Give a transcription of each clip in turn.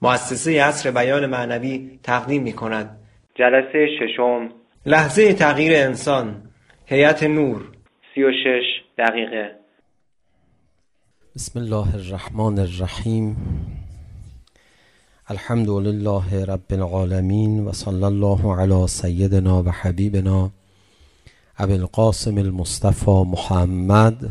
مؤسسه عصر بیان معنوی تقدیم می‌کند. جلسه ششم، لحظه تغییر انسان، هیئت نور، 36 دقیقه. بسم الله الرحمن الرحیم. الحمد لله رب العالمین و صلی الله علی سیدنا و حبیبنا ابی القاسم المصطفى محمد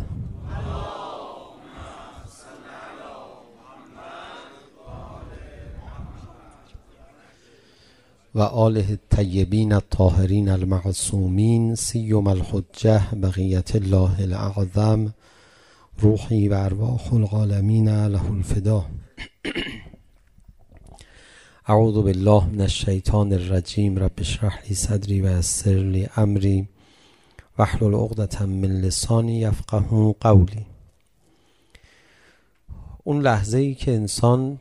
و آله الطیبین الطاهرین المعصومین سیم الحجه بقیت الله الاعظم روحی و ارواح العالمین له الفدا. اعوذ بالله من الشیطان الرجیم. رب اشرح لی صدری و یسر لی امری واحلل عقدة من لسانی یفقهوا قولی. اون لحظه ای که انسان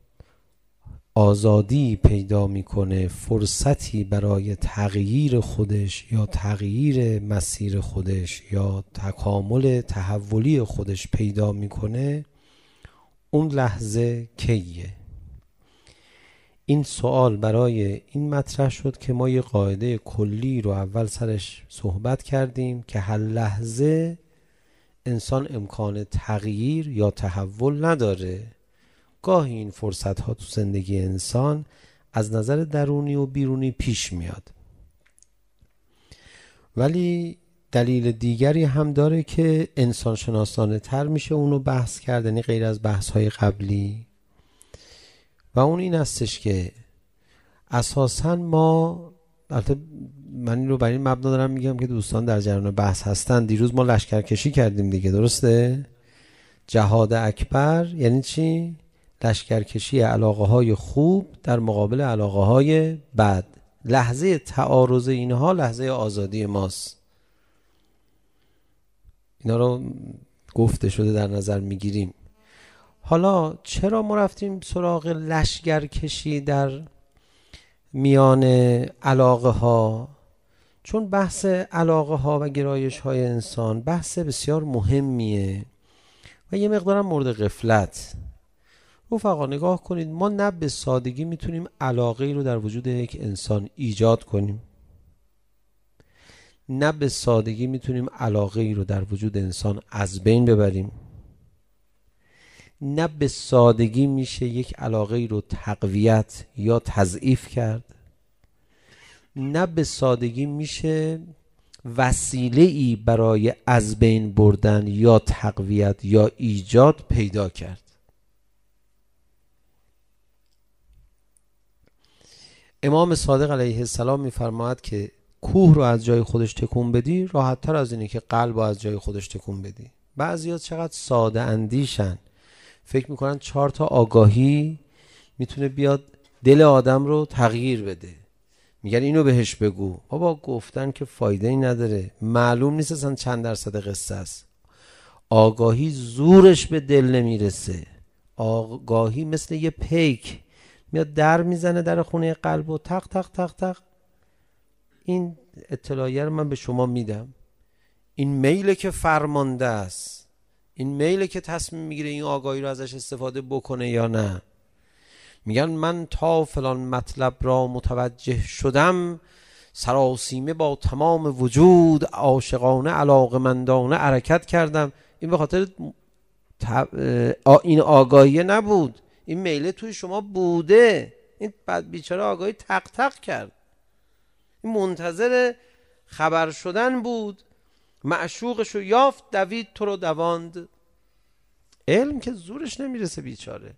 آزادی پیدا میکنه، فرصتی برای تغییر خودش یا تغییر مسیر خودش یا تکامل تحولی خودش پیدا میکنه، اون لحظه کیه؟ این سوال برای این مطرح شد که ما یه قاعده کلی رو اول سرش صحبت کردیم که هر لحظه انسان امکان تغییر یا تحول نداره. گاهی این فرصت ها تو زندگی انسان از نظر درونی و بیرونی پیش میاد، ولی دلیل دیگری هم داره که انسان شناسانه تر میشه اونو بحث کرد، یعنی غیر از بحث های قبلی، و اون این هستش که اساساً ما، البته من این رو برای این مبنا دارم میگم که دوستان در جریان بحث هستن، دیروز ما لشکرکشی کردیم دیگه، درسته؟ جهاد اکبر یعنی چی؟ لشکرکشی علاقه های خوب در مقابل علاقه های بد. لحظه تعارض اینها لحظه آزادی ماست. اینا رو گفته شده در نظر میگیریم. حالا چرا ما رفتیم سراغ لشکرکشی در میان علاقه ها؟ چون بحث علاقه ها و گرایش های انسان بحث بسیار مهمیه و یه مقدارم مورد غفلت. رفقا نگاه کنید، ما نه به سادگی میتونیم علاقه ای رو در وجود یک انسان ایجاد کنیم، نه به سادگی میتونیم علاقه ای رو در وجود انسان از بین ببریم، نه به سادگی میشه یک علاقه ای رو تقویت یا تضعیف کرد، نه به سادگی میشه وسیله ای برای از بین بردن یا تقویت یا ایجاد پیدا کرد. امام صادق علیه السلام میفرماید که کوه رو از جای خودش تکون بدی راحت تر از اینه که قلب رو از جای خودش تکون بدی. بعضیا چقدر ساده اندیشن، فکر میکنن 4 تا آگاهی میتونه بیاد دل آدم رو تغییر بده، میگن اینو بهش بگو. بابا گفتن که فایده ای نداره، معلوم نیست اصلا چند درصد قصه است. آگاهی زورش به دل نمیرسه. آگاهی مثل یه پیک میاد در میزنه در خونه قلب و تق تق تق تق. این اطلاعیه رو من به شما میدم. این میله که فرمانده است، این میله که تصمیم میگیره این آگاهی رو ازش استفاده بکنه یا نه. میگن من تا فلان مطلب را متوجه شدم، سراسیمه با تمام وجود عاشقانه علاقمندانه حرکت کردم. این به خاطر این آگاهی نبود، این میله توی شما بوده. این بعد بیچاره آگاهی تق تق کرد، این منتظر خبر شدن بود، معشوقشو یافت دوید تو رو دواند. علم که زورش نمیرسه بیچاره.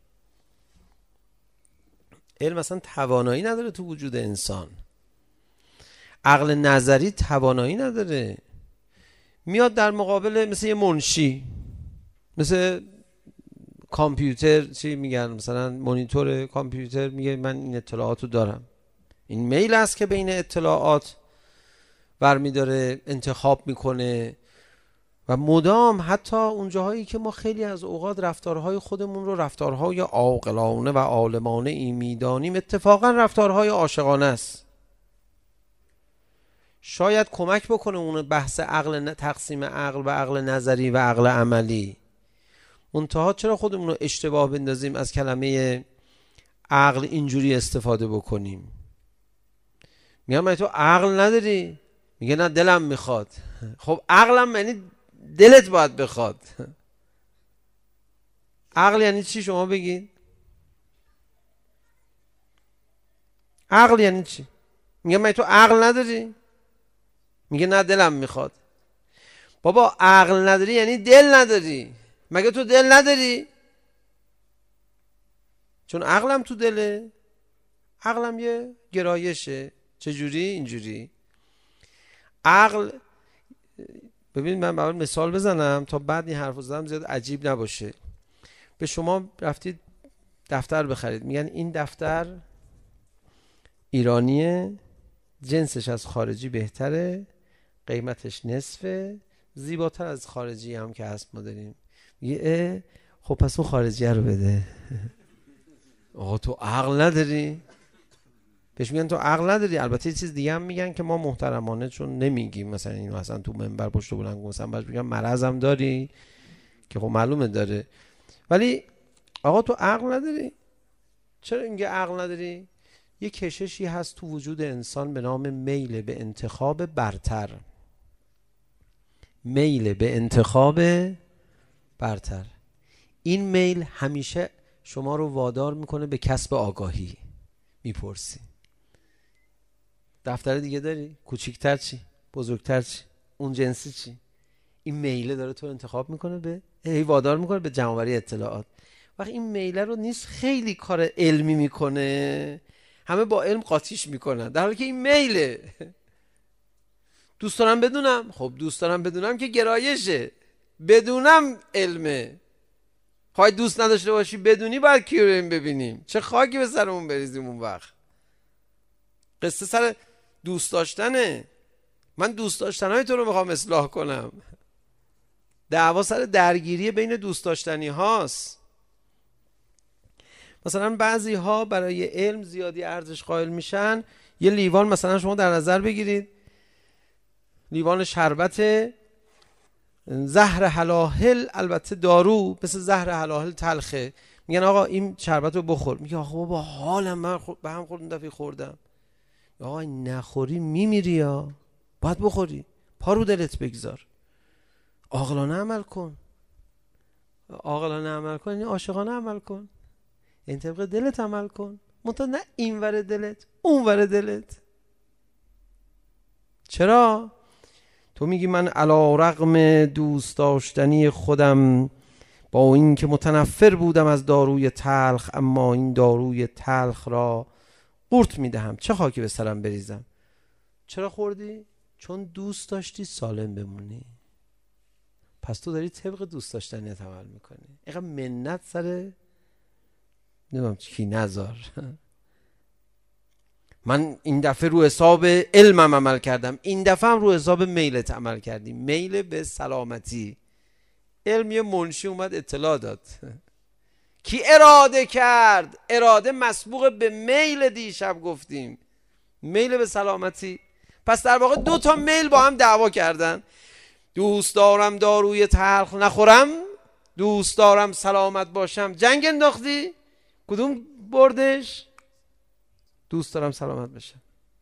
علم اصلا توانایی نداره تو وجود انسان. عقل نظری توانایی نداره. میاد در مقابل مثل یه منشی، مثل کامپیوتر، چی میگن مثلا مانیتور کامپیوتر، میگه من این اطلاعاتو دارم. این میل است که بین اطلاعات برمی داره انتخاب میکنه و مدام حتی اون جاهایی که ما خیلی از اوقات رفتارهای خودمون رو رفتارهای عاقلانه و عالمانه ای میدانیم، اتفاقا رفتارهای عاشقانه است. شاید کمک بکنه اون بحث عقل، تقسیم عقل و عقل نظری و عقل عملی. منتها چرا خودمون رو اشتباه بندازیم از کلمه عقل اینجوری استفاده بکنیم. میگم من تو عقل نداری؟ میگه نه دلم میخواد. خب عقلم یعنی دلت باید بخواد. عقل یعنی چی شما بگید؟ عقل یعنی چی؟ میگه من تو عقل نداری؟ میگه نه دلم میخواد. بابا عقل نداری یعنی دل نداری. مگه تو دل نداری؟ چون عقلم تو دله. عقلم یه گرایشه. چجوری؟ اینجوری. عقل، ببینید من باید مثال بزنم تا بعد این حرف زدم زیاد عجیب نباشه. به شما رفتید دفتر بخرید، میگن این دفتر ایرانیه، جنسش از خارجی بهتره، قیمتش نصفه، زیباتر از خارجی هم که هست ما داریم. میگه خب پس اون خارجیه رو بده. آقا تو عقل نداری؟ بهش میگن تو عقل نداری. البته یه چیز دیگه هم میگن که ما محترمانه چون نمیگیم، مثلا اینو اصلا تو منبر پشت بلند مثلا بهش میگن مرضم داری، که خب معلومه داره. ولی آقا تو عقل نداری. چرا میگه عقل نداری؟ یه کششی هست تو وجود انسان به نام میل به انتخاب برتر. میل به انتخاب برتر. این میل همیشه شما رو وادار میکنه به کسب آگاهی. میپرسی دفتر دیگه داری؟ کوچیکتر چی؟ بزرگتر چی؟ اون جنسی چی؟ این میله داره تو انتخاب میکنه به وادار میکنه به جمع‌آوری اطلاعات. وقتی این میله رو نیست خیلی کار علمی میکنه، همه با علم قاطیش میکنن، در حالی که این میله. دوست دارم بدونم. خب دوست دارم بدونم که گرایشه، بدونم علمه. خواهی دوست نداشته باشی بدونی باید کی رو ببینیم. چه خاکی به سرمون بریزیم اون وقت. قصه سر دوست داشتنه. من دوست داشتنهای تو رو میخوام اصلاح کنم. دعوا سر درگیری بین دوست داشتنی هاست. مثلا بعضی ها برای علم زیادی ارزش قائل میشن. یه لیوان مثلا شما در نظر بگیرید، لیوان شربت زهر هلاهل، البته دارو مثل زهر هلاهل تلخه، میگن آقا این شربت رو بخور. میگه آقا با حالم من به هم خوردم، دفعه خوردم. آقا نخوری میمیری، یا باید بخوری، پا رو دلت بگذار، عاقلانه عمل کن. عاقلانه عمل کن یعنی عاشقانه عمل کن، این طبق دلت عمل کن، منتها نه این ور دلت اون ور دلت. چرا؟ تو میگی من علی رغم دوست داشتنی خودم با این که متنفر بودم از داروی تلخ، اما این داروی تلخ را قورت میدهم، چه خاکی به سرم بریزم. چرا خوردی؟ چون دوست داشتی سالم بمونی. پس تو داری طبق دوست داشتنیت عمل میکنی. اینقدر منت سر نمیدونم کی نذار. من این دفعه رو حساب علمم عمل کردم، این دفعه هم رو حساب میلت عمل کردی. میل به سلامتی. علم یه منشی اومد اطلاع داد. کی اراده کرد؟ اراده مسبوق به میل. دیشب گفتیم میل به سلامتی. پس در واقع دو تا میل با هم دعوا کردن. دوست دارم داروی تلخ نخورم، دوست دارم سلامت باشم. جنگ انداختی، کدوم بردش؟ دوست دارم سلامت بشم.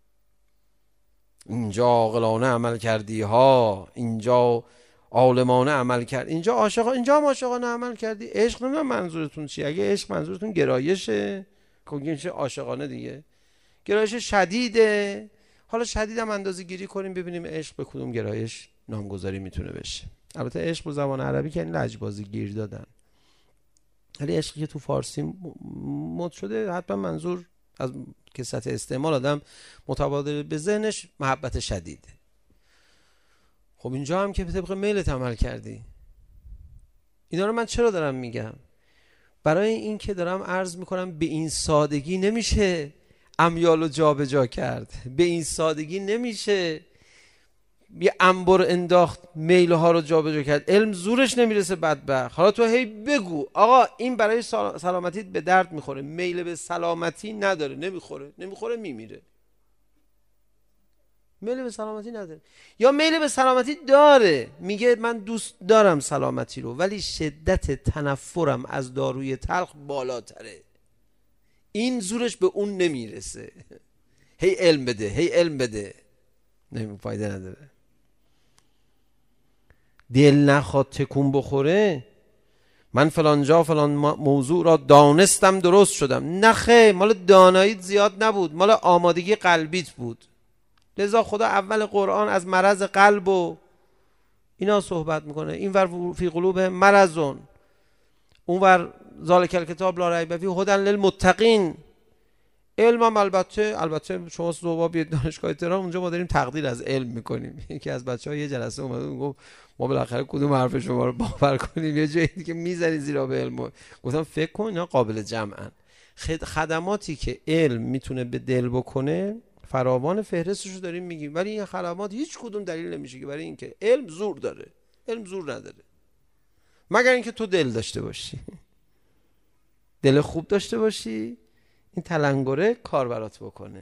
اینجا عاقلانه عمل کردی ها، اینجا عالمانه عمل کرد، اینجا عاشقانه، اینجا هم عاشقانه عمل کردی. عشق نمیدونم منظورتون چیه. اگه عشق منظورتون گرایشه، میشه عاشقانه دیگه. گرایش شدیده. حالا شدید هم اندازه گیری کنیم ببینیم عشق به کدوم گرایش نامگذاری میتونه بشه. البته عشق به زبان عربی که این لجبازی گیر دادن، ولی عشقی که تو فارسی مد شده حتما منظور از کثرت استعمال آدم متبادل به ذهنش محبت شدیده. خب اینجا هم که به طبق میلت عمل کردی. اینا رو من چرا دارم میگم؟ برای این که دارم عرض میکنم به این سادگی نمیشه امیال رو جا به جا کرد. به این سادگی نمیشه یه انبر انداخت میل ها رو جا به جا کرد. علم زورش نمیرسه بدبخت. حالا تو هی بگو آقا این برای سلامتیت به درد میخوره، میل به سلامتی نداره، نمیخوره میمیره. میل به سلامتی نداره، یا میل به سلامتی داره، میگه من دوست دارم سلامتی رو، ولی شدت تنفرم از داروی تلخ بالاتره. این زورش به اون نمیرسه. هی علم بده، هی علم بده، فایده نداره. دل نخواد تکون بخوره، من فلان جا فلان موضوع را دانستم درست شدم. نخه، مال داناییت زیاد نبود، مال آمادگی قلبیت بود. لذا خدا اول قرآن از مرض قلب و اینا صحبت میکنه. این ور فی قلوب مرضون، اون ور ذالک الکتاب لا ریب فیه هدی للمتقین. علم هم البته شما صبح بیاید دانشگاه تهران، اونجا ما داریم تقدیر از علم میکنیم. یکی از بچه‌ها یه جلسه اومد گفت ما بالاخره کدوم حرف شما رو باور کنیم، یه جایی که میزنی زیرا به علم. گفتم فکر کن اینا قابل جمعن. خدماتی که علم میتونه به دل بکنه فراوان، فهرستشو داریم میگیم، ولی این خدمات هیچ کدوم دلیل نمیشه که برای اینکه علم زور داره. علم زور نداره، مگر اینکه تو دل داشته باشی، دل خوب داشته باشی، این تلنگره کار برات بکنه.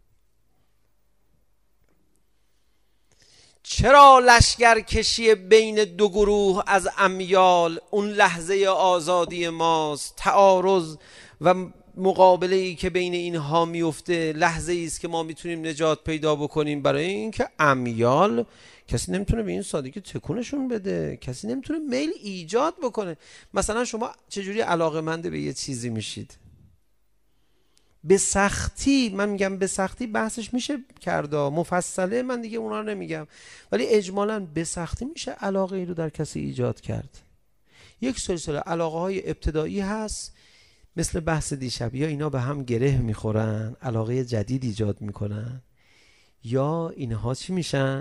چرا لشگر کشی بین دو گروه از امیال، اون لحظه آزادی ماست. تعارض و مقابله ای که بین اینها میفته لحظه ای است که ما میتونیم نجات پیدا بکنیم، برای اینکه امیال کسی نمیتونه به این سادگی تکونشون بده، کسی نمیتونه میل ایجاد بکنه. مثلا شما چجوری علاقه‌مند به یه چیزی میشید؟ به سختی، من میگم به سختی بحثش میشه کرده، مفصله من دیگه اونا رو نمیگم، ولی اجمالاً به سختی میشه علاقه ای رو در کسی ایجاد کرد. یک سلسله علاقه های ابتدایی هست مثل بحث دیشب، یا اینا به هم گره میخورن علاقه جدید ایجاد میکنن، یا اینها چی میشن؟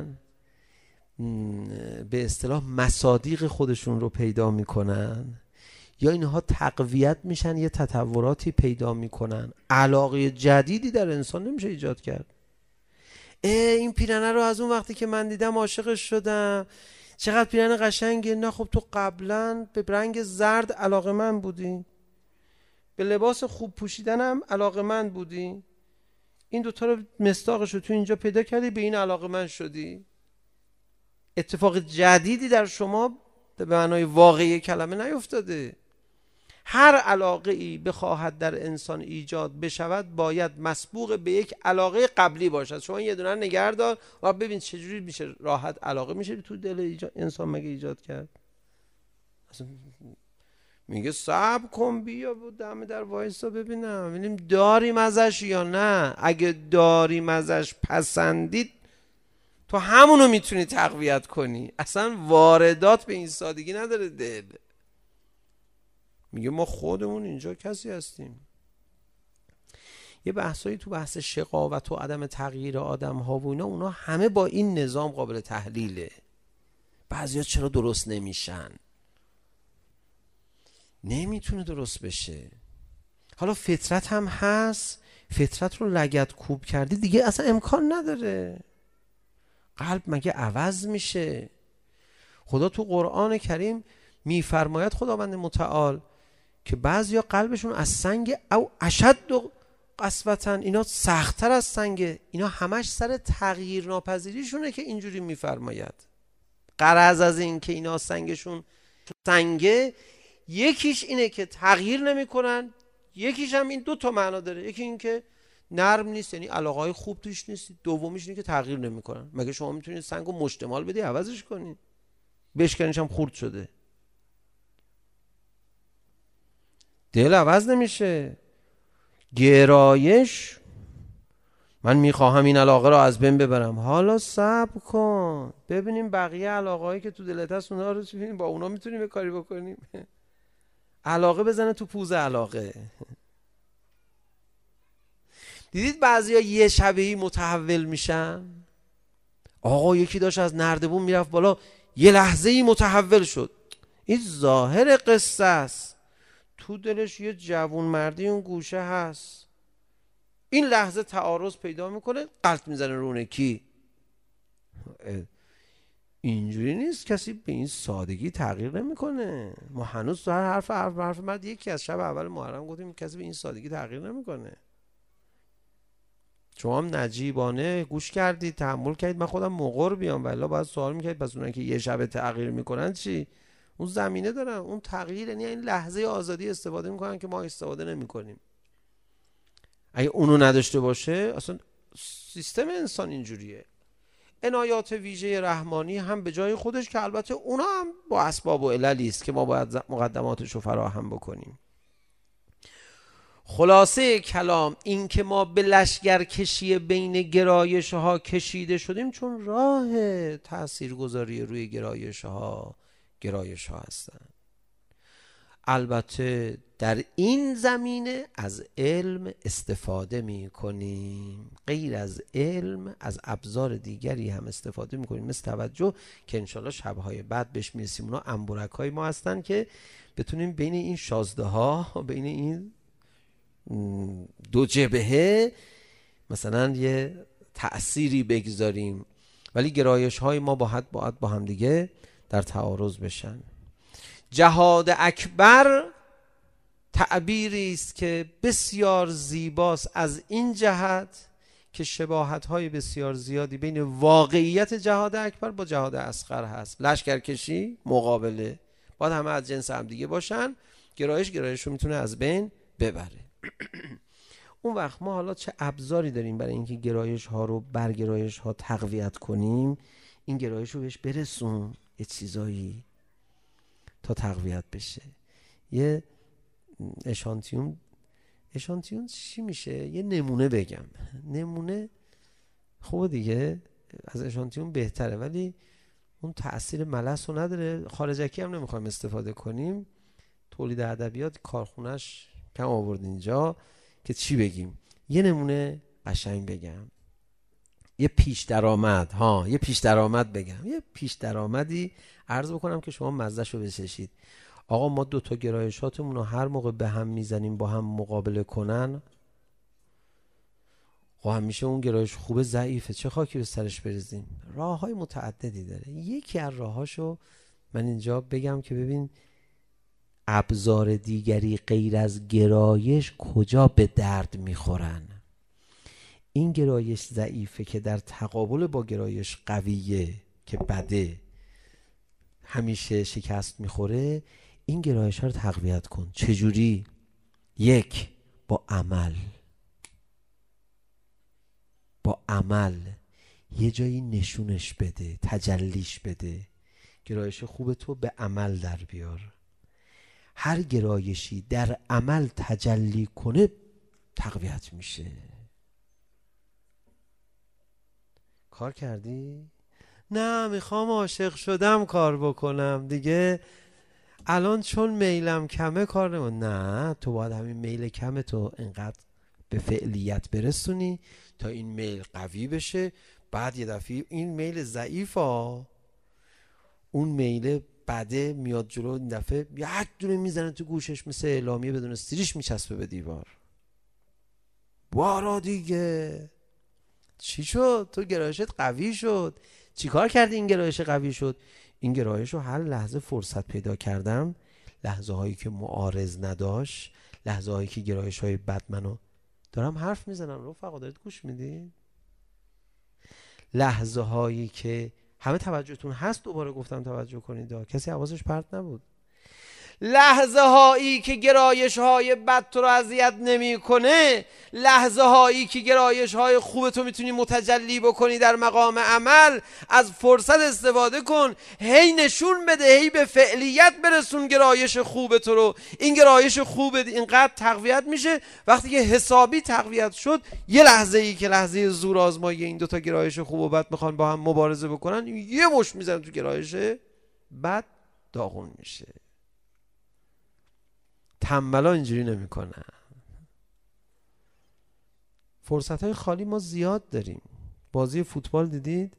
به اصطلاح مصادیق خودشون رو پیدا میکنن، یا اینها تقویت میشن، یه تطوراتی پیدا میکنن. علاقه جدیدی در انسان نمیشه ایجاد کرد. این پیرنه رو از اون وقتی که من دیدم عاشقش شدم، چقدر پیرنه قشنگه. نه خب تو قبلا به رنگ زرد علاقه من بودی، به لباس خوب پوشیدنم علاقه من بودی، این دوتا رو مصداقش رو تو اینجا پیدا کردی، به این علاقه من شدی. اتفاق جدیدی در شما به معنای واقعی کلمه نیفتاده. هر علاقه ای بخواهد در انسان ایجاد بشود باید مسبوق به یک علاقه قبلی باشد. شما یه دونه نگه دار و ببین چجوری میشه راحت علاقه میشه تو دل انسان مگه ایجاد کرد. اصلا میگه صبر کن بیا دم در وایسا ببینم ببینیم داریم ازش یا نه. اگه داریم ازش پسندید تو همونو میتونی تقویت کنی. اصلا واردات به این سادگی نداره دل. میگه ما خودمون اینجا کسی هستیم. یه بحثایی تو بحث شقاوت و عدم تغییر آدم ها و اینا، اونا همه با این نظام قابل تحلیله. بعضیا چرا درست نمیشن؟ نمیتونه درست بشه. حالا فطرت هم هست، فطرت رو لگد کوب کردی دیگه اصلا امکان نداره. قلب مگه عوض میشه؟ خدا تو قرآن کریم میفرماید خداوند متعال که بعضیا قلبشون از سنگ او اشد قسوة، اینا سخت‌تر از سنگ. اینا همش سر تغییر ناپذیریشونه که اینجوری میفرماید. غرض از این که اینا سنگشون سنگه، یکیش اینه که تغییر نمیکنن، یکیش هم این دو تا معنا داره. یکی این که نرم نیست، یعنی علاقه‌های خوب توش نیست. دومیش اینه که تغییر نمیکنن. مگه شما میتونید سنگو مشتمال بدی عوضش کنی؟ بشکنیش هم خورد شده. دل عوض نمیشه. گرایش، من میخواهم این علاقه رو از بین ببرم. حالا صبر کن ببینیم بقیه علاقه‌هایی که تو دلت هست اونا رو ببینیم با اونا میتونیم یه کاری بکنیم. علاقه بزنه تو پوز علاقه. دیدید بعضیا یه شبهی متحول میشن. آقا یکی داشت از نردبون میرفت بالا، یه لحظه‌ای متحول شد. این ظاهر قصه است، تو دلش یه جوون مردی اون گوشه هست. این لحظه تعارض پیدا میکنه، قلط میزنه رونکی. اینجوری نیست، کسی به این سادگی تغییر نمیکنه. ما هنوز تو هر حرف مرد یکی از شب اول محرم گفتیم کسی به این سادگی تغییر نمیکنه. شما هم نجیبانه گوش کردید، تحمل کردید، من خودم مقر بیام والله باید سوال میکردید پس اونایی که یه شب تغییر میکنن چی؟ اون زمینه دارن، اون تغییر یعنی این لحظه آزادی استفاده میکنن که ما استفاده نمیکنیم. اگه اونو نداشته باشه اصلا سیستم انسان اینجوریه. عنایات ویژه رحمانی هم به جای خودش که البته اونا هم با اسباب و عللی است که ما باید مقدماتش رو فراهم بکنیم. خلاصه کلام این که ما به لشگرکشی بین گرایش ها کشیده شدیم چون راه تاثیرگذاری روی گرایش ها هستن. البته در این زمینه از علم استفاده می کنیم، غیر از علم از ابزار دیگری هم استفاده می کنیم، مثل توجه که انشالله شبهای بعد بهش میرسیم. اونا انبورک های ما هستن که بتونیم بین این شازده ها، بین این دو جبهه مثلا یه تأثیری بگذاریم، ولی گرایش های ما باید با هم دیگه در تعارض بشن. جهاد اکبر تعبیری است که بسیار زیباست از این جهت که شباهت‌های بسیار زیادی بین واقعیت جهاد اکبر با جهاد اصغر هست. لشکرکشی، مقابله، باید همه از جنس هم دیگه باشن. گرایش رو میتونه از بین ببره. اون وقت ما حالا چه ابزاری داریم برای اینکه گرایش ها رو بر گرایش ها تقویت کنیم؟ این گرایش رو بهش برسون یه چیزایی تا تقویت بشه. یه اشانتیون چی میشه؟ یه نمونه بگم. نمونه خوبه دیگه، از اشانتیون بهتره، ولی اون تأثیر ملس رو نداره. خارجکی هم نمیخوایم استفاده کنیم. تولید ادبیات کارخونش کم آورد اینجا که چی بگیم. یه نمونه قشنگ بگم. یه پیش درآمد بگم. یه پیش درآمدی عرض بکنم که شما مزه‌شو بچشید. آقا ما دوتا گرایشاتمون رو هر موقع به هم میزنیم با هم مقابله کنن، خب همیشه اون گرایش خوبه ضعیفه، چه خاکی به سرش بریزیم؟ راه‌های متعددی داره. یکی از راهاشو من اینجا بگم که ببین ابزار دیگری غیر از گرایش کجا به درد میخورن. این گرایش ضعیفه که در تقابل با گرایش قویه که بده همیشه شکست میخوره. این گرایش ها رو تقویت کن. چجوری؟ یک، با عمل یه جایی نشونش بده، تجلیش بده. گرایش خوب تو به عمل در بیار. هر گرایشی در عمل تجلی کنه تقویت میشه. کار کردی؟ نه میخوام عاشق شدم کار بکنم دیگه، الان چون میلم کمه کار نمون. نه، تو باید همین میل کمه تو انقدر به فعلیت برسونی تا این میل قوی بشه. بعد یه دفعه این میل ضعیفا، اون میل بده میاد جلو، این دفعه یک دونه میزنه تو گوشش مثل اعلامیه بدون استریش میچسبه به دیوار. وارا دیگه چی شد؟ تو گرایشت قوی شد. چی کار کردی این گرایش قوی شد؟ این گرایش رو هر لحظه فرصت پیدا کردم، لحظه هایی که معارض نداشت، لحظه هایی که گرایش های بد منو دارم حرف میزنم، رفقا دارید گوش میدید؟ لحظه هایی که همه توجهتون هست، دوباره گفتم توجه کنید، کسی حواسش پرت نبود. لحظه هایی که گرایش های بد تو رو اذیت نمی کنه، لحظه هایی که گرایش های خوب تو میتونی متجلی بکنی در مقام عمل، از فرصت استفاده کن، هی نشون بده، هی به فعلیت برسون گرایش خوب تو رو. این گرایش خوب اینقدر تقویت میشه وقتی که حسابی تقویت شد، یه لحظه ای که لحظه زور آزمایی این دوتا گرایش خوب و بد میخوان با هم مبارزه بکنن، یه مشت میزنن تو گرایش بد، داغون میشه. تنبلا اینجوری نمی کنن. فرصت های خالی ما زیاد داریم. بازی فوتبال دیدید؟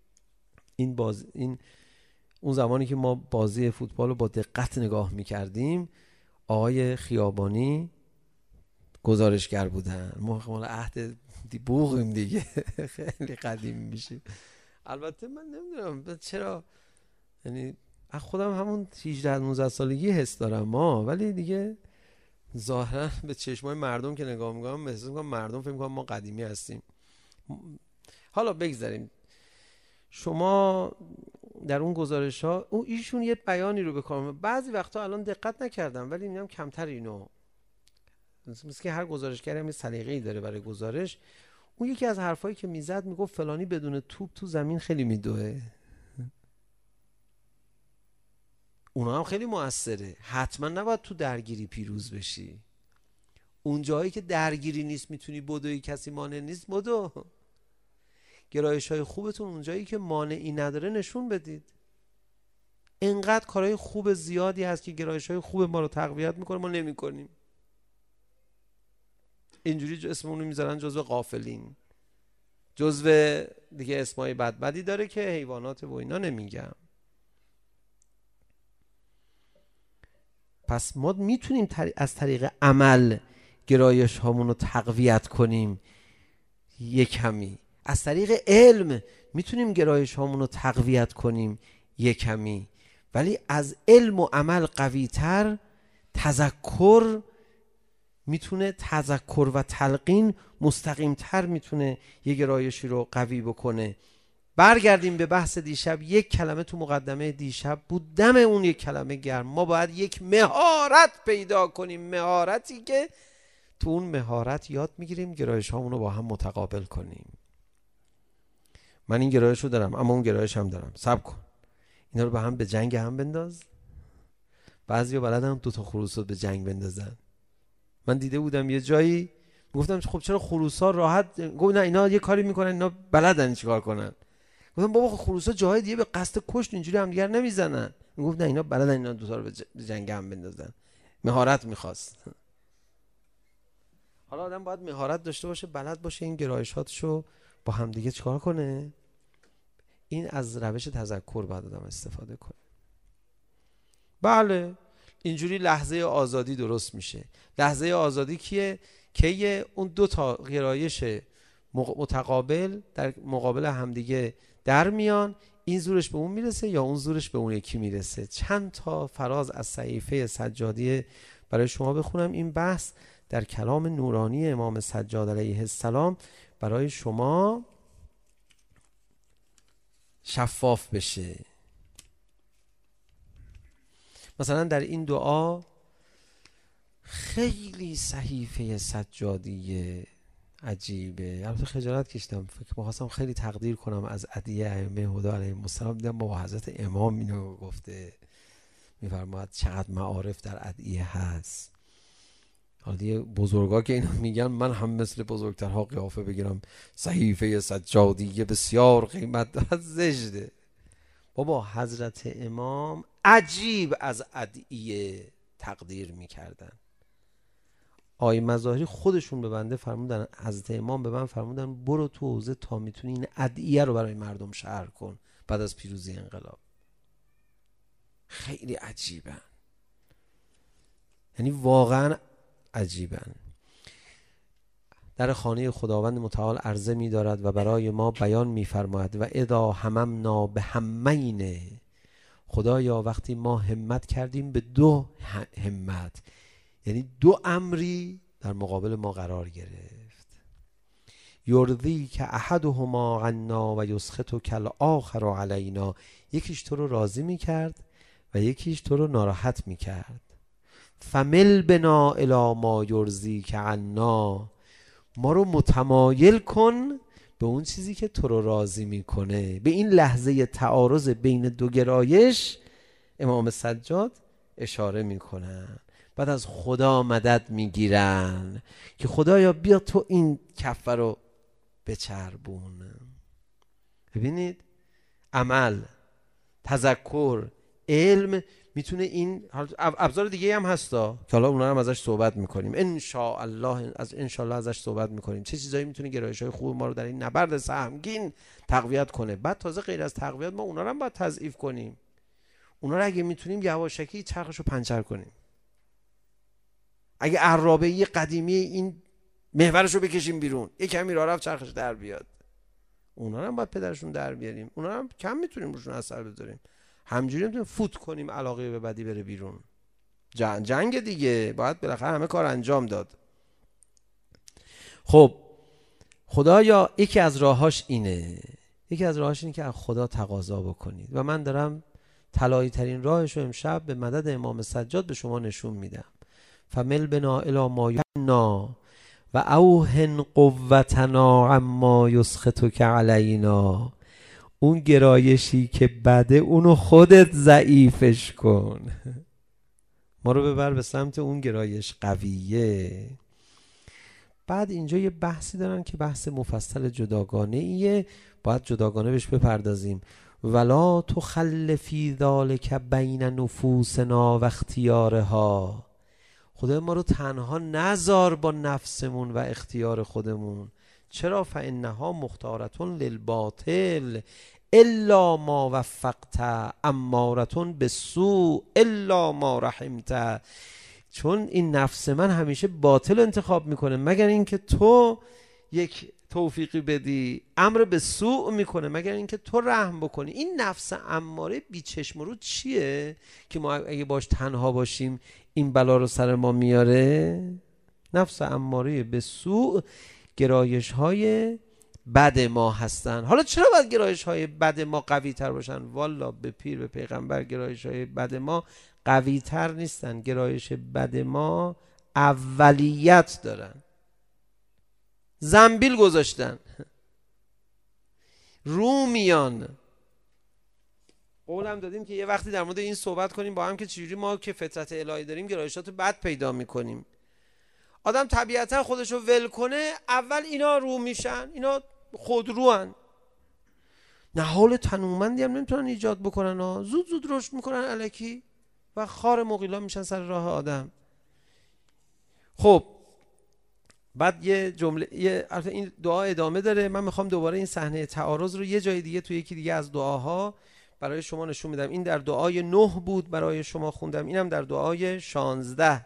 این اون زمانی که ما بازی فوتبال رو با دقت نگاه می کردیم، آقای خیابانی گزارشگر بودن. ما مال عهد بوغیم دیگه، خیلی قدیم میشه. البته من نمیدونم چرا، یعنی خودم همون 18-19 سالگی حس دارم ولی دیگه ظاهرا به چشمای مردم که نگاه میکنم محسوس میکنم مردم فکر میکنم ما قدیمی هستیم. حالا بگذاریم. شما در اون گزارش ها ایشون یه بیانی رو بکنم، بعضی وقتا الان دقت نکردم ولی میگم کمتر اینو مثل که هر گزارشگری هم یه سلیقه‌ای داره برای گزارش. اون یکی از حرفایی که میزد میگفت فلانی بدون توپ تو زمین خیلی میدوه. اونا هم خیلی موثره. حتما نباید تو درگیری پیروز بشی. اون جایی که درگیری نیست میتونی بدوی، کسی مانع نیست بدو. گرایش‌های خوبتون اون جایی که مانعی نداره نشون بدید. انقدر کارهای خوب زیادی هست که گرایش‌های خوب ما رو تقویت میکنه، ما نمی‌کنیم. اینجوری اسممون رو میذارن جزو غافلین، جزو دیگه اسمای بدی داره که حیوانات و اینا نمیگم. پس ما میتونیم از طریق عمل گرایش هامون رو تقویت کنیم. یک کمی از طریق علم میتونیم گرایش هامون رو تقویت کنیم یک کمی، ولی از علم و عمل قوی تر تذکر میتونه، تذکر و تلقین مستقیم تر میتونه یه گرایشی رو قوی بکنه. برگردیم به بحث دیشب. یک کلمه تو مقدمه دیشب بود، دم اون یک کلمه گرم. ما باید یک مهارت پیدا کنیم، مهارتی که تو اون مهارت یاد میگیریم گرایش هامون رو با هم متقابل کنیم. من این گرایش رو دارم اما اون گرایش هم دارم، صبر کن اینا رو به هم به جنگ هم بنداز. بعضیا بلدن دو تا خروس رو به جنگ بندازن. من دیده بودم یه جایی گفتم خب چرا خروسا راحت، گفت نه اینا یه کاری میکنن اینا بلدن چیکار کنن. گفتم بابا خروسا جای دیگه به قصد کشت اینجوری هم دیگر نمیزنن. گفت نه اینا بلدن اینا دو تا رو به جنگ هم بندازن. مهارت میخواست. حالا آدم باید مهارت داشته باشه، بلد باشه این گرایشاتشو با هم دیگه چیکار کنه. این از روش تذکر باید آدم استفاده کنه. بله اینجوری لحظه آزادی درست میشه. لحظه آزادی کیه؟ که اون دو تا گرایش متقابل در مقابل همدیگه در میان، این زورش به اون میرسه یا اون زورش به اون یکی میرسه. چند تا فراز از صحیفه سجادی برای شما بخونم. این بحث در کلام نورانی امام سجاد علیه السلام برای شما شفاف بشه. مثلا در این دعا خیلی صحیفه سجادی عجیبه. البته خجالت کشیدم، فکر می‌خواستم خیلی تقدیر کنم از ادعیه ائمه هدی علیهم السلام، دیدم با حضرت امام اینو گفته، میفرماید چقدر معارف در ادعیه هست. حالا دیگه بزرگا که اینو میگن من هم مثل بزرگترها قیافه بگیرم صحیفه سجادی بسیار قیمت دارد، زشته. بابا حضرت امام عجیب از ادعیه تقدیر میکردن. آقای مظاهری خودشون به بنده فرمودن، حضرت امام به من فرمودن برو تو حوزه تا میتونی این ادعیه رو برای مردم شرح کن بعد از پیروزی انقلاب. خیلی عجیبن، یعنی واقعا عجیبن. در خانه خداوند متعال عرضه می دارد و برای ما بیان می فرماید و اذا هممنا به همین، خدایا وقتی ما همت کردیم به دو همت، یعنی دو امری در مقابل ما قرار گرفت. یرضی که احدهما عنا و یسخط کل آخر علینا، یکیش تو رو راضی می کرد و یکیش تو رو ناراحت می کرد. فمل بنا الی ما یرضی که عنا، ما رو متمایل کن به اون چیزی که تو رو راضی میکنه. به این لحظه تعارض بین دو گرایش امام سجاد اشاره میکنن. بعد از خدا مدد میگیرن که خدایا بیا تو این کفه رو بچربون. ببینید عمل، تذکر، علم میتونه این ابزار دیگه هم هستا که حالا اونا هم ازش صحبت میکنیم ان شاء الله، ازش صحبت میکنیم. چه چیزایی میتونه گرایش‌های خوب ما رو در این نبرد سهمگین تقویت کنه. بعد تازه غیر از تقویت ما اونا رو هم باید تضعیف کنیم. اونا رو اگه میتونیم یواشکی چرخشو پنچر کنیم. اگه عرابه‌ای قدیمی این محورشو بکشیم بیرون، یک کمی راه رفت چرخش در بیاد، اونا رو هم باید پدرشون در بیاریم. اونا رو هم کم میتونیم روشون اثر بذاریم. همجوری نمیتونیم فوت کنیم علاقه به بدی بره بیرون. جنگ دیگه باید بالاخره همه کار انجام داد. خب خدایا یکی از راهاش اینه، که از خدا تقاضا بکنید و من دارم طلایی ترین راهش رو امشب به مدد امام سجاد به شما نشون میدم. فمل بنا الی ما ینا و اوهن قوتنا عما یسخطک علینا. اون گرایشی که بده اونو خودت ضعیفش کن. ما رو ببر به سمت اون گرایش قویه. بعد اینجا یه بحثی دارن که بحث مفصل جداگانه ایه، باید جداگانه بهش بپردازیم. ولا تخلفی ذالک بین نفوسنا و اختیارها. خدا ما رو تنها نذار با نفسمون و اختیار خودمون. چرا؟ فانها مختارتون للباطل الا ما وفقت امارتون بالسوء الا ما رحمت. چون این نفس من همیشه باطل انتخاب میکنه مگر اینکه تو یک توفیقی بدی، امر به سوء میکنه مگر اینکه تو رحم بکنی. این نفس اماره بی چشم رو چیه که ما اگه باش تنها باشیم این بلا رو سر ما میاره؟ نفس اماره به سوء گرایش های بد ما هستن. حالا چرا باید گرایش های بد ما قوی تر باشن؟ والا به پیر به پیغمبر گرایش های بد ما قوی تر نیستن. گرایش بد ما اولیت دارن، زنبیل گذاشتن. رومیان قولم دادیم که یه وقتی در مورد این صحبت کنیم با هم که چجوری ما که فطرت الهی داریم گرایشات بد پیدا میکنیم. آدم طبیعتا خودشو ول کنه، اول اینا رو میشن، اینا خودروان، نهال تنومندی هم نمیتونن ایجاد بکنن ها. زود زود رشد میکنن الکی و خار مغیلا میشن سر راه آدم. خب بعد یه جمله این دعا ادامه داره. من میخوام دوباره این صحنه تعارض رو یه جای دیگه تو یکی دیگه از دعاها برای شما نشون میدم. این در دعای 9 بود برای شما خوندم، اینم در دعای 16.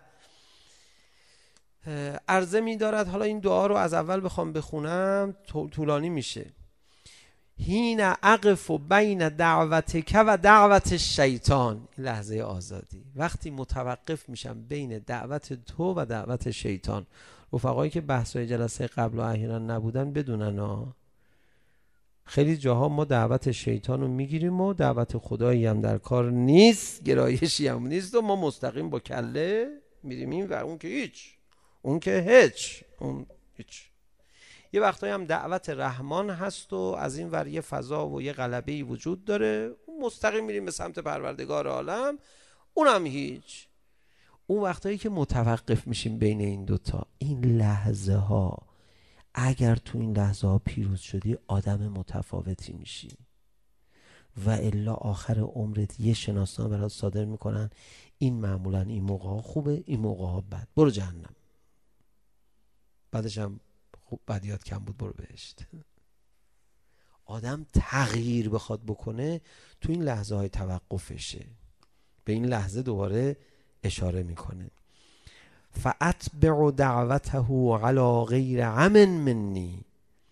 عرضه می‌دارد، حالا این دعا رو از اول بخوام بخونم طولانی میشه. هین اقف بین دعوتک و دعوت الشیطان. این لحظه آزادی، وقتی متوقف میشم بین دعوت تو و دعوت شیطان. رفقایی که بحث‌های جلسه قبل و احیانا نبودن بدونن ها، خیلی جاها ما دعوت شیطان رو میگیریم و دعوت خدایی هم در کار نیست، گرایشی هم نیست و ما مستقیم با کله میریم این و اون که هیچ، اون که هیچ، اون هیچ. یه وقتایی هم دعوت رحمان هست و از این ور یه فضا و یه غلبه‌ای وجود داره، اون مستقیم میریم به سمت پروردگار عالم، اونم هیچ. اون وقتایی که متوقف میشیم بین این دوتا، این لحظه ها، اگر تو این لحظه ها پیروز شدی آدم متفاوتی میشی و الا آخر عمرت یه شناسنامه برات صادر میکنن این معمولا این موقع ها خوبه، این موقع ها بد، برو جهنم. بعدش هم خوب بدیات کم بود برو بهشت. آدم تغییر بخواد بکنه تو این لحظه های توقفشه. به این لحظه دوباره اشاره میکنه. فاتبع دعوته علی غیر عمن منی،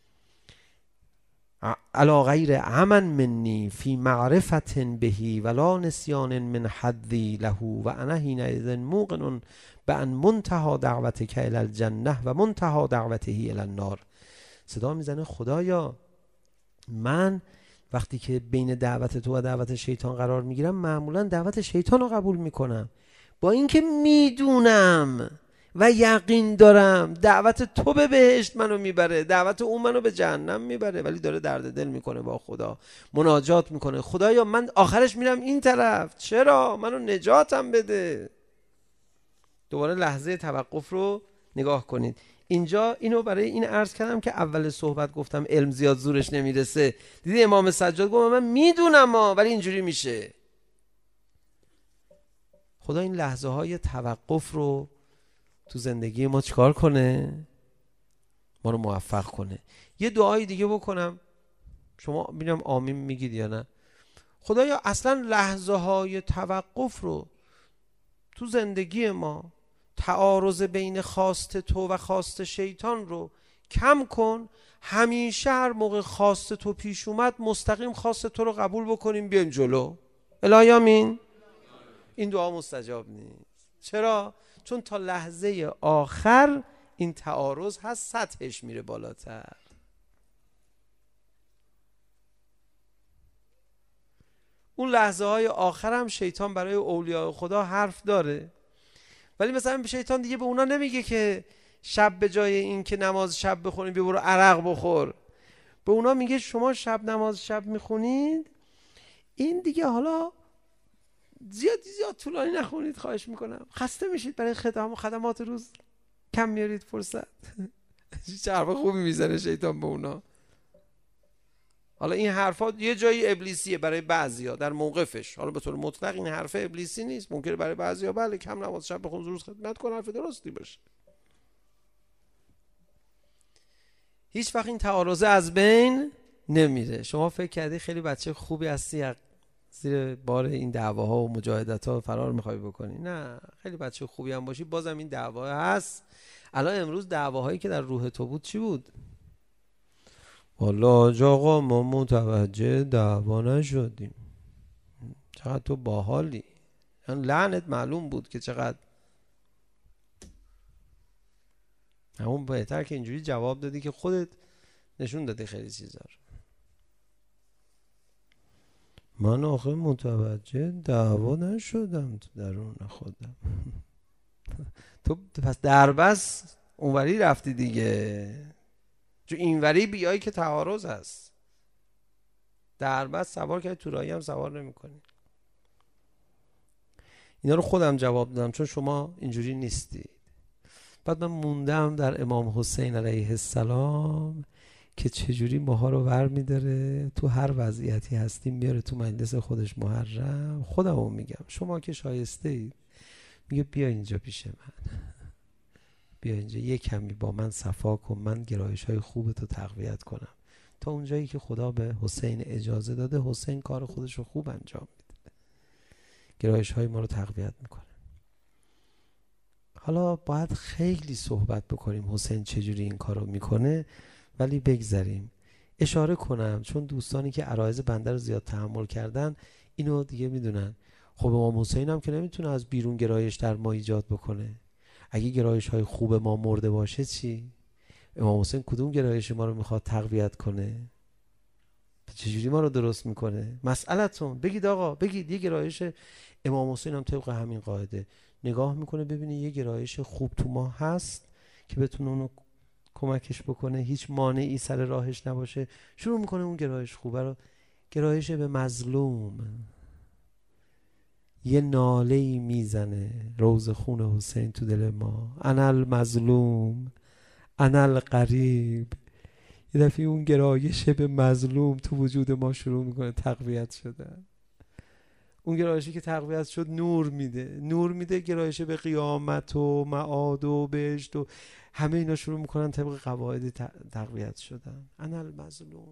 علی غیر عمن منی فی معرفت بهی ولا نسیان من حدی له و انا حینئذ موقن بان منتهى دعوتک الی الجنه و منتهى دعوته الی النار. صدا میزنه خدایا من وقتی که بین دعوت تو و دعوت شیطان قرار میگیرم معمولا دعوت شیطان رو قبول میکنم، با اینکه میدونم و یقین دارم دعوت تو به بهشت منو میبره، دعوت اون منو به جهنم میبره، ولی داره درد دل میکنه با خدا، مناجات میکنه خدایا من آخرش میرم این طرف، چرا منو نجاتم بده. دوباره لحظه توقف رو نگاه کنید. اینجا اینو برای این عرض کردم که اول صحبت گفتم علم زیاد زورش نمیرسه. دیدی امام سجاد گفت من میدونم ولی اینجوری میشه. خدا این لحظه های توقف رو تو زندگی ما چیکار کنه؟ ما رو موفق کنه. یه دعای دیگه بکنم شما ببینم آمین میگید یا نه. خدایا اصلا لحظه های توقف رو تو زندگی ما، تعارض بین خواست تو و خواست شیطان رو کم کن. همیشه هر موقع خواست تو پیش اومد مستقیم خواست تو رو قبول بکنیم بیایم جلو. الهی آمین. این دعا مستجاب نیست. چرا؟ چون تا لحظه آخر این تعارض هست، سطحش میره بالاتر. اون لحظه های آخر هم شیطان برای اولیاء خدا حرف داره. ولی مثلا شیطان دیگه به اونا نمیگه که شب به جای این که نماز شب بخونید بیا برو عرق بخور. به اونا میگه شما شب نماز شب میخونید، این دیگه حالا زیاد طولانی نخونید خواهش میکنم، خسته میشید برای خدمات روز، کم میارید فرصت. چه حرف خوبی میزنه شیطان به اونا. حالا این حرفا یه جایی ابلیسیه برای بعضیا در موقفش، حالا به طور مطلق این حرف ابلیسی نیست، ممکنه برای بعضیا بله کم نماز شب بخون روز خدمت کن حرف درستی باشه. هیچ وقت این تعارض از بین نمیره. شما فکر کردی خیلی بچه خوبی هستی زیر بار این دعواها و مجاهدت‌ها فرار میخوای بکنی؟ نه، خیلی بچه خوبی هم باشی بازم این دعوا هست. الان امروز دعواهایی که در روح تو بود چی بود؟ والا آقا ما متوجه دعوا نشدیم. چقدر تو باحالی، یعنی لعنت معلوم بود که چقدر. همون بهتر که اینجوری جواب دادی که خودت نشون دادی خیلی چیزا رو. من آخه متوجه دعوا نشدم تو درون خودم. تو پس دربست اونوری رفتی دیگه، چون اینوری بیایی که تعارض هست. دربست سوار کردی تو راهی هم سوار نمی کنی. اینا رو خودم جواب دادم چون شما اینجوری نیستید. بعد من موندم در امام حسین علیه السلام که چجوری ماها رو ور میداره، تو هر وضعیتی هستیم میاره تو مجلس خودش محرم. خودمو میگم شما که شایسته اید، میگه بیا اینجا پیش من، بیا اینجا یه کمی با من صفا کن، من گرایش های خوبتو تقویت کنم. تا اونجایی که خدا به حسین اجازه داده، حسین کار خودش رو خوب انجام میده، گرایش های ما رو تقویت میکنه. حالا باید خیلی صحبت بکنیم حسین چجوری این کار رو میکنه، ولی بگذاریم اشاره کنم چون دوستانی که عرایض بنده رو زیاد تحمل کردن اینو دیگه میدونن. خب امام حسین هم که نمیتونه از بیرون گرایش در ما ایجاد بکنه. اگه گرایش های خوب ما مرده باشه چی؟ امام حسین کدوم گرایش ما رو میخواد تقویت کنه؟ چجوری ما رو درست میکنه؟ مسئلتون بگید آقا، بگید. یه گرایش امام حسین هم طبق همین قاعده نگاه میکنه ببینه یه گرایش خوب تو ما هست که بتونه اونو کمکش بکنه، هیچ مانعی سر راهش نباشه، شروع میکنه اون گرایش خوبه رو. گرایش به مظلوم، یه ناله‌ای میزنه روز خون حسین تو دل ما، انا المظلوم انا الغریب. یه دفعه اون گرایش به مظلوم تو وجود ما شروع میکنه تقویت شدن. اون گرایشی که تقویت شد نور میده. گرایش به قیامت و معاد و بهشت و همه اینا شروع میکنن طبق قواعد تقویت شدن. انا المظلوم.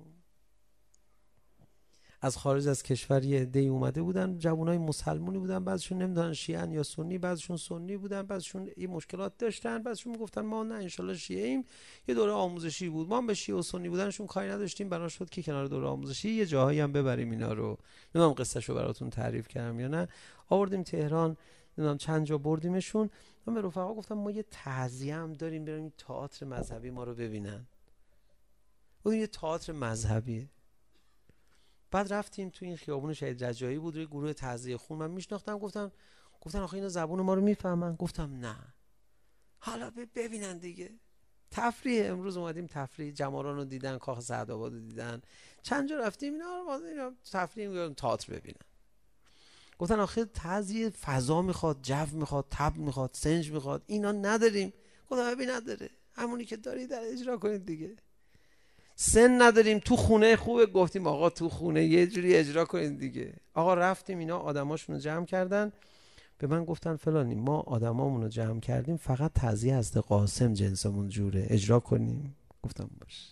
از خارج از کشور یه عده‌ای اومده بودن، جوانای مسلمونی بودن، بعضشون نمیدونن شیعه یا سنی، بعضشون سنی بودن، بعضشون این مشکلات داشتن، بعضشون میگفتن ما نه انشالله شیعه ایم. یه دوره آموزشی بود، ما هم به شیعه و سنی بودنشون کاری نداشتیم، بنا شد که کنار دوره آموزشی یه جاهایی هم ببریم اینا رو. نمیدونم قصهشو براتون تعریف کردم یا نه. آوردیم تهران، نمیدونم چند جا بردیمشون. من به رفقا گفتم ما یه تعزیه هم داریم، بریم تئاتر مذهبی ما رو ببینن. اون یه تئاتر مذهبیه. بعد رفتیم تو این خیابون شهید رجایی بود، روی گروه تعزیه خون من میشناختم. گفتن آخه اینا زبون ما رو میفهمن؟ گفتم نه، حالا ببینن دیگه. تفریح، امروز اومدیم تفریح، جماران رو دیدن، کاخ سعدآباد رو دیدن، چند جا رفتیم اینا تفریح میگردن تئاتر ببینن. گفتن آخه تعزیه فضا میخواد، جو میخواد، تب میخواد، سنج میخواد، اینا نداریم. گفتم ببین نداره، همونی که داری در اجرا کنید دیگه. سن نداریم، تو خونه خوبه. گفتیم آقا تو خونه یه جوری اجرا کنید دیگه. آقا رفتیم، اینا آدماشون رو جمع کردن، به من گفتن فلانی ما آدمامون رو جمع کردیم، فقط تعزیه از قاسم جنسمون جوره، اجرا کنیم. گفتم باش.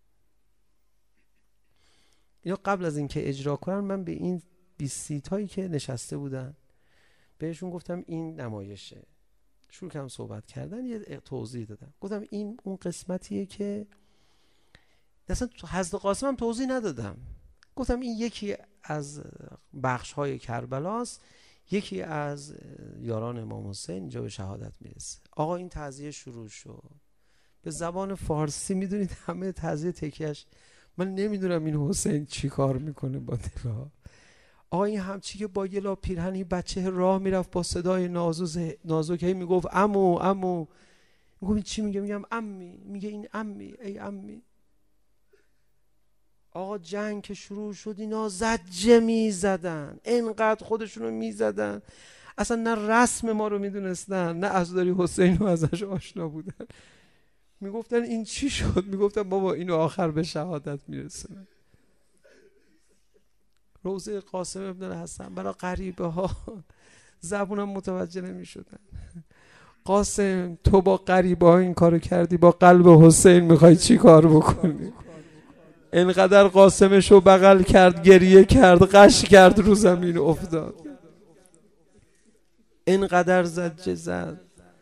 اینا قبل از اینکه اجرا کنن من به این 20 هایی که نشسته بودن بهشون گفتم این نمایشه. شروع کردم صحبت کردن، یه توضیح دادم. گفتم این اون قسمتیه که اصلا حضرت قاسم هم توضیح ندادم. گفتم این یکی از بخش‌های کربلاست، یکی از یاران امام حسین اینجا به شهادت میرسه. آقا این تعزیه شروع شد به زبان فارسی. میدونید همه تعزیه تکیهش من نمیدونم این حسین چی کار میکنه با دلها. آقا این همچی که با یه لا پیرهنی بچه راه میرفت با صدای نازک هی میگفت عمو عمو. میگم این چی میگه؟ میگم عمی. میگه این عمی، ای عمی. آقا جنگ که شروع شد اینا زجه میزدن، اینقدر خودشونو میزدن، اصلا نه رسم ما رو میدونستن نه عزاداری حسین رو ازش آشنا بودن. میگفتن این چی شد؟ میگفتن بابا اینو آخر به شهادت میرسونه. روزه قاسم ابن الحسن برای غریبه ها زبونم متوجه نمیشدن. قاسم تو با غریبه ها این کارو کردی، با قلب حسین میخوای چی کار بکنی؟ اینقدر قاسمشو بغل کرد، گریه کرد، غش کرد، رو زمین افتاد، اینقدر زجه زد.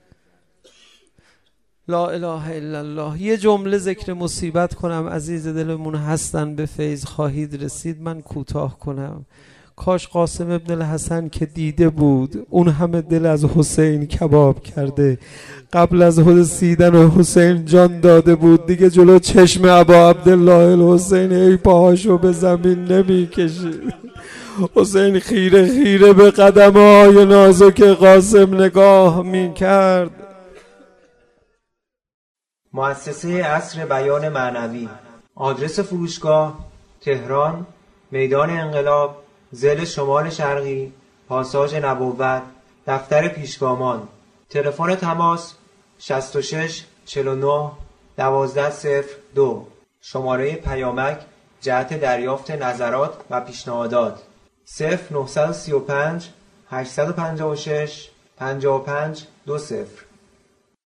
لا اله الا الله. یه جمله ذکر مصیبت کنم، عزیز دلمون هستن، به فیض خواهید رسید. من کوتاه کنم. کاش قاسم ابن الحسن که دیده بود اون همه دل از حسین کباب کرده، قبل از رسیدن حسین جان داده بود، دیگه جلو چشم ابا عبدالله الحسین ای پاهاشو به زمین نمی کشید. حسین خیره خیره به قدم‌های نازک قاسم نگاه می کرد. مؤسسه عصر بیان معنوی. آدرس فروشگاه: تهران، میدان انقلاب، ضلع شمال شرقی، پاساژ نبوت، دفتر پیشگامان. تلفن تماس 66 49 12 02. شماره پیامک جهت دریافت نظرات و پیشنهادات 0935 856 55 20.